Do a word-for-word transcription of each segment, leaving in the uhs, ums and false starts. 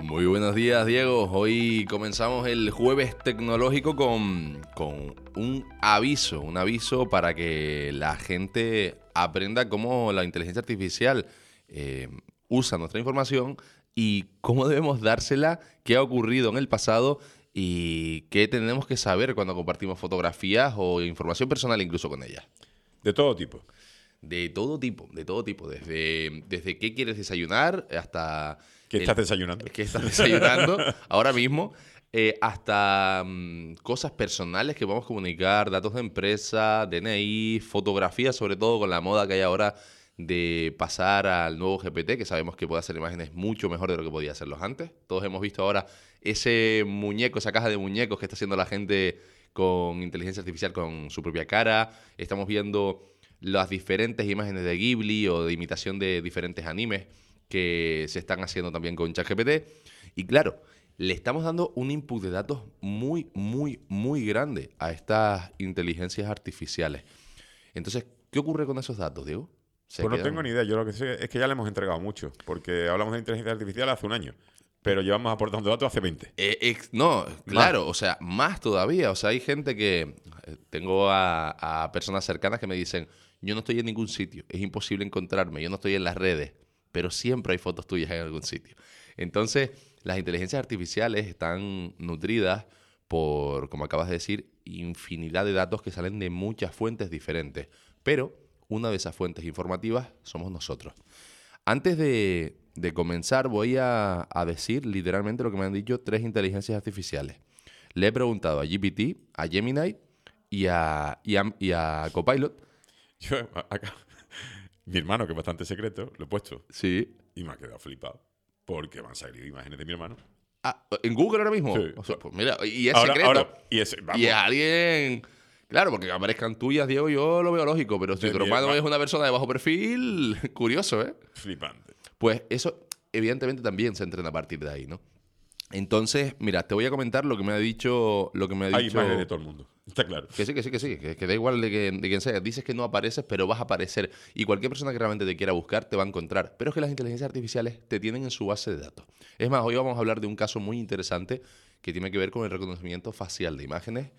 Muy buenos días, Diego. Hoy comenzamos el jueves tecnológico con, con un aviso, un aviso para que la gente aprenda cómo la inteligencia artificial eh, usa nuestra información y cómo debemos dársela, qué ha ocurrido en el pasado y qué tenemos que saber cuando compartimos fotografías o información personal incluso con ellas. De todo tipo. De todo tipo, de todo tipo. Desde, desde qué quieres desayunar hasta... ¿Qué el- estás desayunando? ¿Qué estás desayunando ahora mismo? eh, hasta mm, cosas personales que podemos comunicar, datos de empresa, D N I, fotografías, sobre todo con la moda que hay ahora de pasar al nuevo G P T, que sabemos que puede hacer imágenes mucho mejor de lo que podía hacerlos antes. Todos hemos visto ahora ese muñeco, esa caja de muñecos que está haciendo la gente con inteligencia artificial con su propia cara. Estamos viendo las diferentes imágenes de Ghibli o de imitación de diferentes animes que se están haciendo también con ChatGPT. Y claro, le estamos dando un input de datos muy, muy, muy grande a estas inteligencias artificiales. Entonces, ¿qué ocurre con esos datos, Diego? Se Pues no quedan- tengo ni idea. Yo lo que sé es que ya le hemos entregado mucho. Porque hablamos de inteligencia artificial hace un año. Pero llevamos aportando datos hace veinte. Eh, ex- no, claro, o sea, más todavía. O sea, hay gente que... eh, Tengo a, a personas cercanas que me dicen, yo no estoy en ningún sitio, es imposible encontrarme, yo no estoy en las redes, pero siempre hay fotos tuyas en algún sitio. Entonces, las inteligencias artificiales están nutridas por, como acabas de decir, infinidad de datos que salen de muchas fuentes diferentes. Pero una de esas fuentes informativas somos nosotros. Antes de, de comenzar, voy a, a decir literalmente lo que me han dicho tres inteligencias artificiales. Le he preguntado a G P T, a Gemini y a, y a, y a Copilot. Yo, a- acá, mi hermano, que es bastante secreto, lo he puesto. Sí. Y me ha quedado flipado. Porque me han salido imágenes de mi hermano. Ah, ¿en Google ahora mismo? Sí. O sea, pues mira, y es Ahora, secreto. ahora, y ese, vamos, Y es alguien... Claro, porque que aparezcan tuyas, Diego, yo lo veo lógico, pero si De tu mi hermano herma- es una persona de bajo perfil, curioso, ¿eh? flipante. Pues eso, evidentemente, también se entrena a partir de ahí, ¿no? Entonces, mira, te voy a comentar lo que me ha dicho... Lo que me ha Hay dicho... imágenes de todo el mundo. Está claro. Que sí, que sí, que sí, que, que da igual de, que, de quién sea. Dices que no apareces, pero vas a aparecer. Y cualquier persona que realmente te quiera buscar te va a encontrar. Pero es que las inteligencias artificiales te tienen en su base de datos. Es más, hoy vamos a hablar de un caso muy interesante que tiene que ver con el reconocimiento facial de imágenes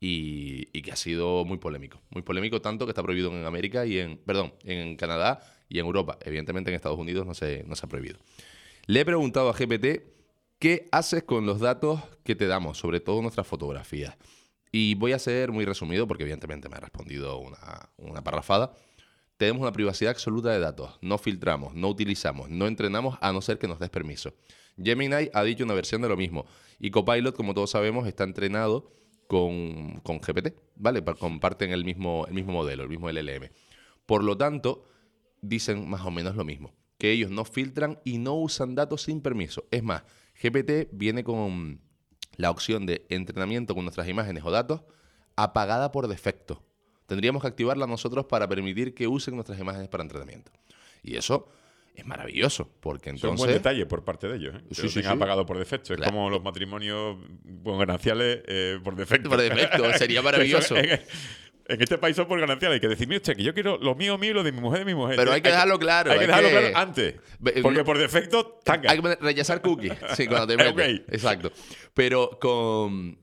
y, y que ha sido muy polémico. Muy polémico tanto que está prohibido en América y en... Perdón, en Canadá y en Europa. Evidentemente en Estados Unidos no se, no se ha prohibido. Le he preguntado a G P T qué haces con los datos que te damos, sobre todo nuestras fotografías. Y voy a ser muy resumido porque evidentemente me ha respondido una, una parrafada. Tenemos una privacidad absoluta de datos. No filtramos, no utilizamos, no entrenamos a no ser que nos des permiso. Gemini ha dicho una versión de lo mismo. Y Copilot, como todos sabemos, está entrenado con, con G P T, ¿vale? Pa- Comparten el mismo, el mismo modelo, el mismo L L M. Por lo tanto, dicen más o menos lo mismo. Que ellos no filtran y no usan datos sin permiso. Es más, G P T viene con la opción de entrenamiento con nuestras imágenes o datos apagada por defecto. Tendríamos que activarla nosotros para permitir que usen nuestras imágenes para entrenamiento. Y eso es maravilloso, porque Es un entonces... buen detalle por parte de ellos. ¿eh? Que Sí, lo sí, tengan sí. apagado por defecto. Es Claro. como los matrimonios con gananciales eh, por defecto. Por defecto, sería maravilloso. en, en este país son por gananciales. Hay que decir, mire usted, que yo quiero lo mío, mío, y lo de mi mujer, de mi mujer. Pero hay que dejarlo claro, Hay que hay dejarlo que- claro antes. Ve- Porque no- por defecto, tanga. Hay que rechazar cookies. Sí, cuando te metes. Ok. Exacto. Pero con,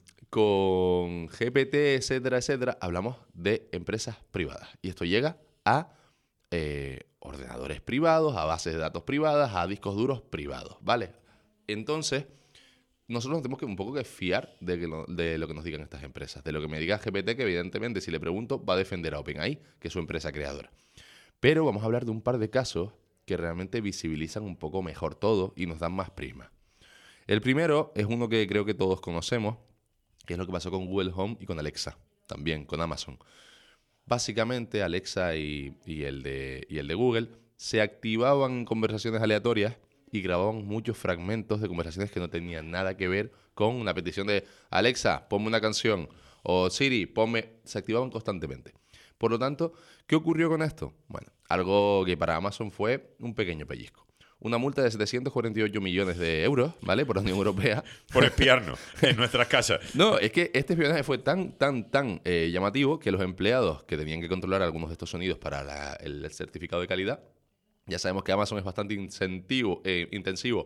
con G P T, etcétera, etcétera, hablamos de empresas privadas. Y esto llega a eh, ordenadores privados, a bases de datos privadas, a discos duros privados, ¿vale? Entonces, nosotros nos tenemos que un poco que fiar de, que lo, de lo que nos digan estas empresas. De lo que me diga G P T, que evidentemente, si le pregunto, va a defender a OpenAI, que es su empresa creadora. Pero vamos a hablar de un par de casos que realmente visibilizan un poco mejor todo y nos dan más prisma. El primero es uno que creo que todos conocemos, que es lo que pasó con Google Home y con Alexa, también con Amazon. Básicamente, Alexa y, y, el de, y el de Google se activaban conversaciones aleatorias y grababan muchos fragmentos de conversaciones que no tenían nada que ver con una petición de Alexa, ponme una canción, o Siri, ponme... Se activaban constantemente. Por lo tanto, ¿qué ocurrió con esto? Bueno, algo que para Amazon fue un pequeño pellizco. Una multa de setecientos cuarenta y ocho millones de euros, ¿vale? Por la Unión Europea. Por espiarnos en nuestras casas. No, es que este espionaje fue tan, tan, tan eh, llamativo que los empleados que tenían que controlar algunos de estos sonidos para la- el certificado de calidad, ya sabemos que Amazon es bastante incentivo, eh, intensivo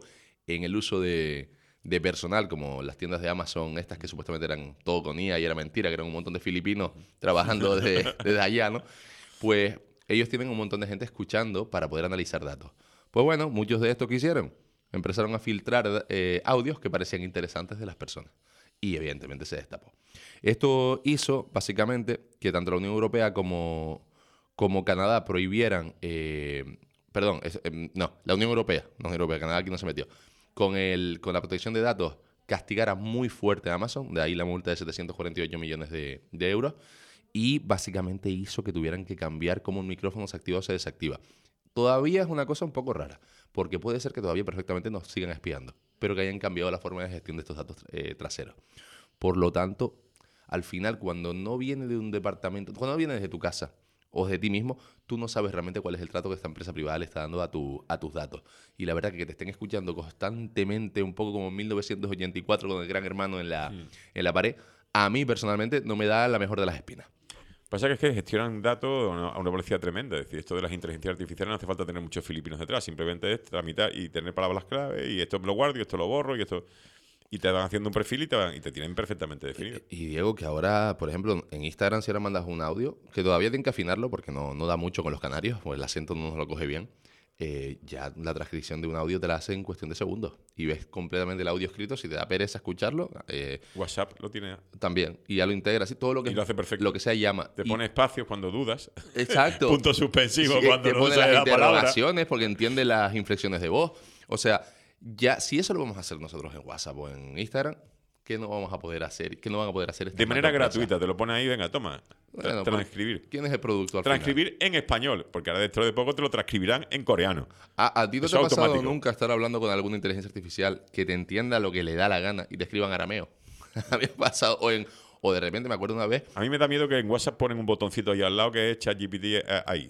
en el uso de, de personal, como las tiendas de Amazon, estas que supuestamente eran todo con I A y era mentira, que eran un montón de filipinos trabajando desde, desde allá, ¿no? Pues ellos tienen un montón de gente escuchando para poder analizar datos. Pues bueno, muchos de estos que hicieron, empezaron a filtrar eh, audios que parecían interesantes de las personas. Y evidentemente se destapó. Esto hizo, básicamente, que tanto la Unión Europea como, como Canadá prohibieran... Eh, perdón, es, eh, no, la Unión Europea, no Unión Europea, Canadá aquí no se metió. Con, el, con la protección de datos, castigara muy fuerte a Amazon, de ahí la multa de setecientos cuarenta y ocho millones de, de euros, y básicamente hizo que tuvieran que cambiar cómo un micrófono se activa o se desactiva. Todavía es una cosa un poco rara, porque puede ser que todavía perfectamente nos sigan espiando, pero que hayan cambiado la forma de gestión de estos datos eh, traseros. Por lo tanto, al final, cuando no viene de un departamento, cuando no viene desde tu casa o de ti mismo, tú no sabes realmente cuál es el trato que esta empresa privada le está dando a, tu, a tus datos. Y la verdad que, que te estén escuchando constantemente, un poco como en mil novecientos ochenta y cuatro con el Gran Hermano en la, sí. en la pared, a mí personalmente no me da la mejor de las espinas. Pasa que es que gestionan datos a una, a una velocidad tremenda. Es decir, esto de las inteligencias artificiales no hace falta tener muchos filipinos detrás. Simplemente es tramitar y tener palabras clave y esto me lo guardo y esto lo borro y esto... Y te van haciendo un perfil y te, van, y te tienen perfectamente definido. Y, y Diego, que ahora, por ejemplo, en Instagram si ahora mandas un audio, que todavía tienen que afinarlo porque no, no da mucho con los canarios, pues el acento no nos lo coge bien, eh, ya la transcripción de un audio te la hace en cuestión de segundos. Y ves completamente el audio escrito, si te da pereza escucharlo. Eh, WhatsApp lo tiene. También. Y ya lo integra, así todo lo que, y lo hace perfecto. Lo que sea llama. Te y, pone espacios cuando dudas. Exacto. Puntos suspensivos sí, cuando te no pone sabes las la palabra. interrogaciones porque entiende las inflexiones de voz. O sea, ya si eso lo vamos a hacer nosotros en WhatsApp o en Instagram, ¿qué no vamos a poder hacer? ¿Qué no van a poder hacer? De manera gratuita, te lo pones ahí, venga, toma. Bueno, transcribir. ¿Quién es el producto al Transcribir final? en español, porque ahora dentro de poco te lo transcribirán en coreano. ¿A, a ti no Eso te ha pasado automático. nunca estar hablando con alguna inteligencia artificial que te entienda lo que le da la gana y te escriban arameo? A mí me ha pasado, o, en, o de repente me acuerdo una vez... A mí me da miedo que en WhatsApp ponen un botoncito ahí al lado que es ChatGPT eh, ahí.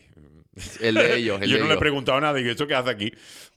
El de ellos, el Yo de no ellos. le he preguntado nada y ¿eso qué hace aquí?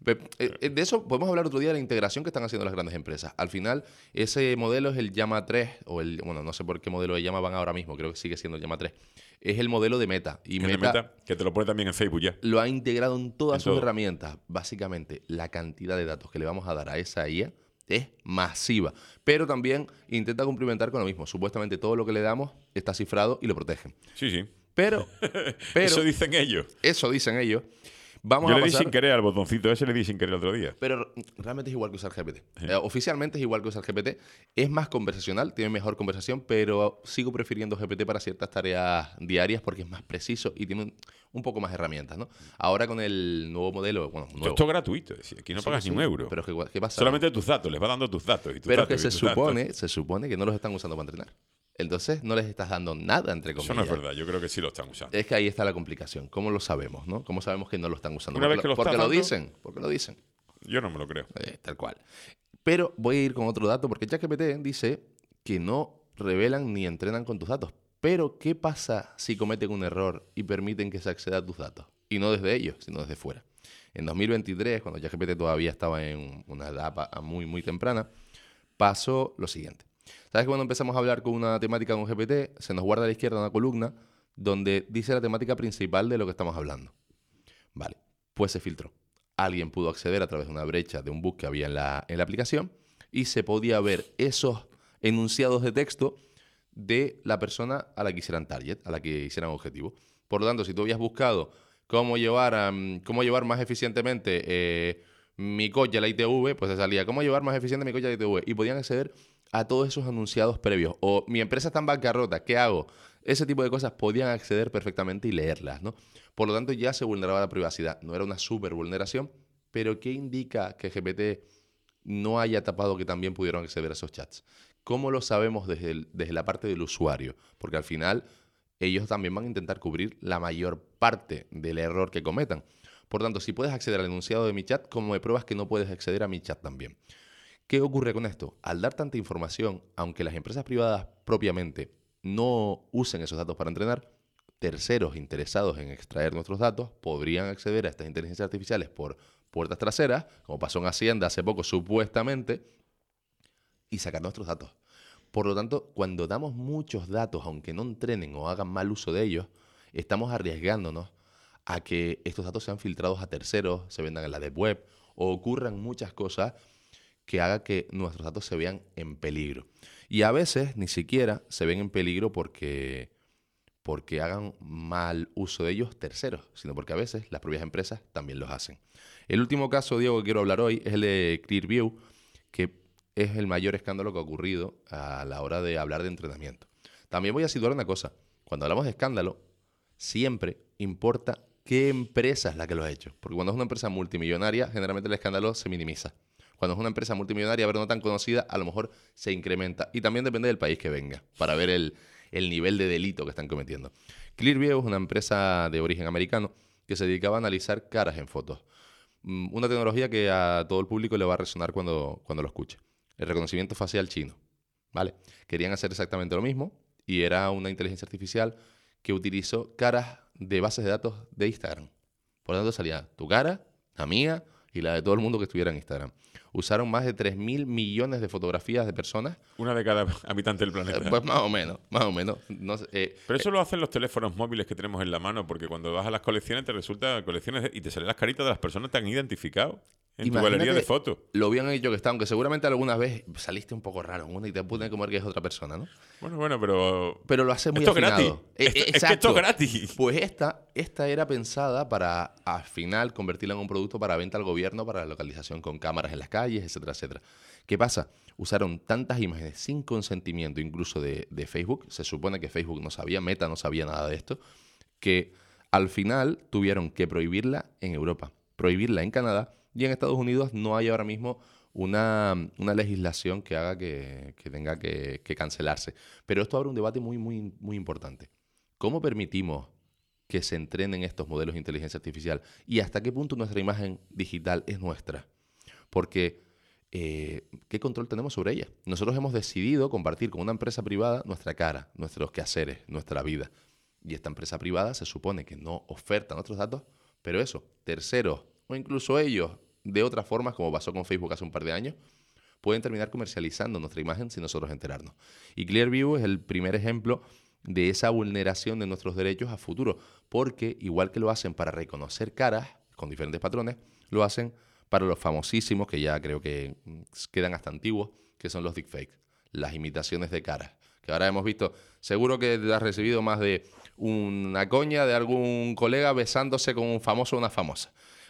De eso podemos hablar otro día de la integración que están haciendo las grandes empresas. Al final, ese modelo es el Llama tres, o el, bueno, no sé por qué modelo de Llama van ahora mismo, creo que sigue siendo el Llama tres. Es el modelo de Meta. Y el Meta, de Meta, que te lo pone también en Facebook ya. Lo ha integrado en todas en sus todo. herramientas. Básicamente, la cantidad de datos que le vamos a dar a esa I A es masiva. Pero también intenta cumplimentar con lo mismo. Supuestamente todo lo que le damos está cifrado y lo protegen. Sí, sí. Pero, pero eso dicen ellos. Eso dicen ellos. Vamos Yo a le pasar... di sin querer al botoncito ese, le di sin querer el otro día. Pero realmente es igual que usar G P T. Sí. Eh, oficialmente es igual que usar G P T. Es más conversacional, tiene mejor conversación, pero sigo prefiriendo G P T para ciertas tareas diarias porque es más preciso y tiene un, un poco más herramientas, ¿no? Ahora con el nuevo modelo... Bueno, nuevo. Esto es gratuito, es decir, aquí no Sí, pagas sí, ni un euro. Pero ¿qué, qué pasa? Solamente tus datos, les va dando tus datos. Y tus pero datos, que se y tus supone, datos. se supone que no los están usando para entrenar. Entonces no les estás dando nada, entre comillas. Eso no es verdad, yo creo que sí lo están usando. Es que ahí está la complicación. ¿Cómo lo sabemos, no? ¿Cómo sabemos que no lo están usando? Una porque vez que lo porque estás lo dando- dicen, porque lo dicen. Yo no me lo creo. Eh, tal cual. Pero voy a ir con otro dato, porque ChatGPT dice que no revelan ni entrenan con tus datos. Pero, ¿qué pasa si cometen un error y permiten que se acceda a tus datos? Y no desde ellos, sino desde fuera. En dos mil veintitrés, cuando ChatGPT todavía estaba en una etapa muy, muy temprana, pasó lo siguiente. ¿Sabes que cuando empezamos a hablar con una temática con G P T, se nos guarda a la izquierda una columna donde dice la temática principal de lo que estamos hablando? Vale, pues se filtró. Alguien pudo acceder a través de una brecha de un bug que había en la, en la aplicación y se podía ver esos enunciados de texto de la persona a la que hicieran target, a la que hicieran objetivo. Por lo tanto, si tú habías buscado cómo llevar, um, cómo llevar más eficientemente eh, mi coche a la I T V, pues te salía cómo llevar más eficiente mi coche a la I T V. Y podían acceder a todos esos anunciados previos. O mi empresa está en bancarrota, ¿qué hago? Ese tipo de cosas podían acceder perfectamente y leerlas, ¿no? Por lo tanto, ya se vulneraba la privacidad. No era una super vulneración, pero ¿qué indica que G P T no haya tapado que también pudieron acceder a esos chats? ¿Cómo lo sabemos desde, el- desde la parte del usuario? Porque al final ellos también van a intentar cubrir la mayor parte del error que cometan. Por tanto, si puedes acceder al enunciado de mi chat, ¿cómo me pruebas que no puedes acceder a mi chat también? ¿Qué ocurre con esto? Al dar tanta información, aunque las empresas privadas propiamente no usen esos datos para entrenar, terceros interesados en extraer nuestros datos podrían acceder a estas inteligencias artificiales por puertas traseras, como pasó en Hacienda hace poco supuestamente, y sacar nuestros datos. Por lo tanto, cuando damos muchos datos, aunque no entrenen o hagan mal uso de ellos, estamos arriesgándonos a que estos datos sean filtrados a terceros, se vendan en la deep web o ocurran muchas cosas que haga que nuestros datos se vean en peligro. Y a veces ni siquiera se ven en peligro porque, porque hagan mal uso de ellos terceros, sino porque a veces las propias empresas también los hacen. El último caso, Diego, que quiero hablar hoy es el de Clearview, que es el mayor escándalo que ha ocurrido a la hora de hablar de entrenamiento. También voy a situar una cosa. Cuando hablamos de escándalo, siempre importa qué empresa es la que lo ha hecho. Porque cuando es una empresa multimillonaria, generalmente el escándalo se minimiza. Cuando es una empresa multimillonaria, pero no tan conocida, a lo mejor se incrementa. Y también depende del país que venga, para ver el, el nivel de delito que están cometiendo. Clearview es una empresa de origen americano que se dedicaba a analizar caras en fotos. Una tecnología que a todo el público le va a resonar cuando, cuando lo escuche. El reconocimiento facial chino, ¿vale? Querían hacer exactamente lo mismo y era una inteligencia artificial que utilizó caras de bases de datos de Instagram. Por lo tanto, salía tu cara, la mía y la de todo el mundo que estuviera en Instagram. Usaron más de tres mil millones de fotografías de personas. Una de cada habitante del planeta. Eh, pues más o menos, más o menos. No sé, eh, Pero eso eh, lo hacen los teléfonos móviles que tenemos en la mano, porque cuando vas a las colecciones te resulta colecciones de, y te salen las caritas de las personas que te han identificado en tu galería de fotos. Lo habían hecho que está, aunque seguramente algunas veces saliste un poco raro en una y te pueden comer que es otra persona, ¿no? Bueno, bueno, pero... Pero lo hace muy esto afinado. Es gratis. Eh, esto, exacto. Es que esto es gratis. Pues esta, esta era pensada para, al final, convertirla en un producto para venta al gobierno, para la localización con cámaras en las calles, etcétera, etcétera. ¿Qué pasa? Usaron tantas imágenes sin consentimiento, incluso de, de Facebook. Se supone que Facebook no sabía, Meta no sabía nada de esto, que al final tuvieron que prohibirla en Europa, prohibirla en Canadá, y en Estados Unidos no hay ahora mismo una, una legislación que haga que, que tenga que, que cancelarse. Pero esto abre un debate muy, muy, muy importante. ¿Cómo permitimos que se entrenen estos modelos de inteligencia artificial? ¿Y hasta qué punto nuestra imagen digital es nuestra? Porque, eh, ¿qué control tenemos sobre ella? Nosotros hemos decidido compartir con una empresa privada nuestra cara, nuestros quehaceres, nuestra vida. Y esta empresa privada se supone que no oferta nuestros datos, pero eso, terceros o incluso ellos, de otras formas, como pasó con Facebook hace un par de años, pueden terminar comercializando nuestra imagen sin nosotros enterarnos. Y Clearview es el primer ejemplo de esa vulneración de nuestros derechos a futuro, porque igual que lo hacen para reconocer caras con diferentes patrones, lo hacen para los famosísimos, que ya creo que quedan hasta antiguos, que son los deepfakes, las imitaciones de caras. Que ahora hemos visto, seguro que has recibido más de una coña de algún colega besándose con un famoso o una famosa.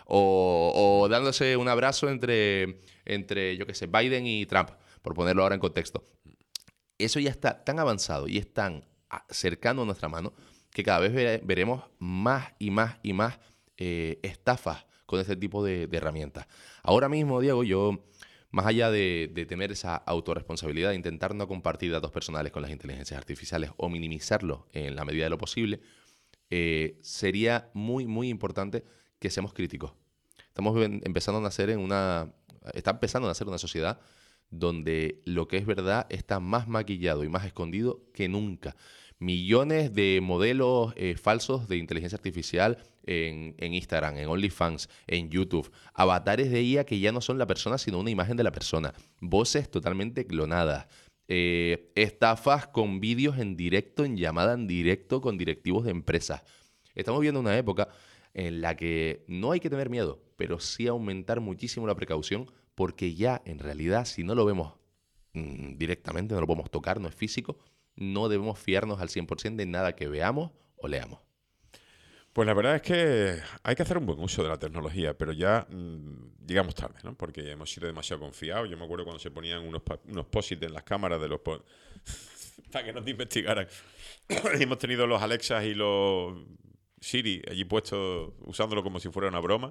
O, o dándose un abrazo entre, entre, yo qué sé, Biden y Trump, por ponerlo ahora en contexto. Eso ya está tan avanzado y es tan cercano a nuestra mano que cada vez ve, veremos más y más y más eh, estafas con este tipo de, de herramientas. Ahora mismo, Diego, yo, más allá de, de tener esa autorresponsabilidad, de intentar no compartir datos personales con las inteligencias artificiales o minimizarlos en la medida de lo posible, eh, sería muy, muy importante que seamos críticos. Estamos empezando a nacer en una... Está empezando a nacer una sociedad donde lo que es verdad está más maquillado y más escondido que nunca. Millones de modelos eh, falsos de inteligencia artificial en, en Instagram, en OnlyFans, en YouTube. Avatares de I A que ya no son la persona, sino una imagen de la persona. Voces totalmente clonadas. Eh, estafas con vídeos en directo, en llamada en directo con directivos de empresas. Estamos viendo una época en la que no hay que tener miedo, pero sí aumentar muchísimo la precaución, porque ya en realidad, si no lo vemos mmm, directamente, no lo podemos tocar, no es físico, no debemos fiarnos al cien por ciento de nada que veamos o leamos. Pues la verdad es que hay que hacer un buen uso de la tecnología, pero ya mmm, llegamos tarde, ¿no? Porque hemos sido demasiado confiados. Yo me acuerdo cuando se ponían unos, unos post-it en las cámaras de los po- para que no te investigaran. Hemos tenido los Alexas y los Siri allí puestos usándolo como si fuera una broma,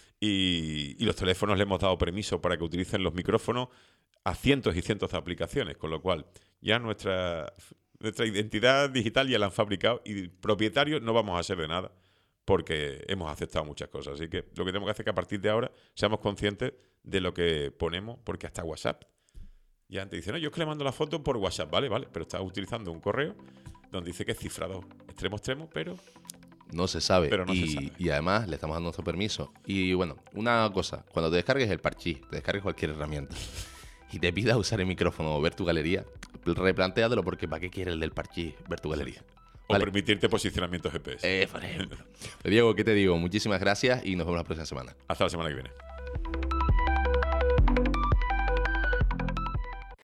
y, y los teléfonos le hemos dado permiso para que utilicen los micrófonos a cientos y cientos de aplicaciones, con lo cual ya nuestra, nuestra identidad digital ya la han fabricado y propietarios no vamos a ser de nada porque hemos aceptado muchas cosas. Así que lo que tenemos que hacer es que a partir de ahora seamos conscientes de lo que ponemos, porque hasta WhatsApp ya antes dice, no, yo es que le mando la foto por WhatsApp, vale, vale, pero estás utilizando un correo donde dice que es cifrado extremo extremo, pero no se sabe. Pero no y, se sabe. Y además le estamos dando nuestro permiso. Y bueno, una cosa, cuando te descargues el Parchís, te descargues cualquier herramienta y te pidas usar el micrófono o ver tu galería, replantéatelo, porque ¿para qué quieres el del Parchís ver tu galería? O ¿Vale? permitirte posicionamiento G P S. Eh, por ejemplo. Diego, ¿qué te digo? Muchísimas gracias y nos vemos la próxima semana. Hasta la semana que viene.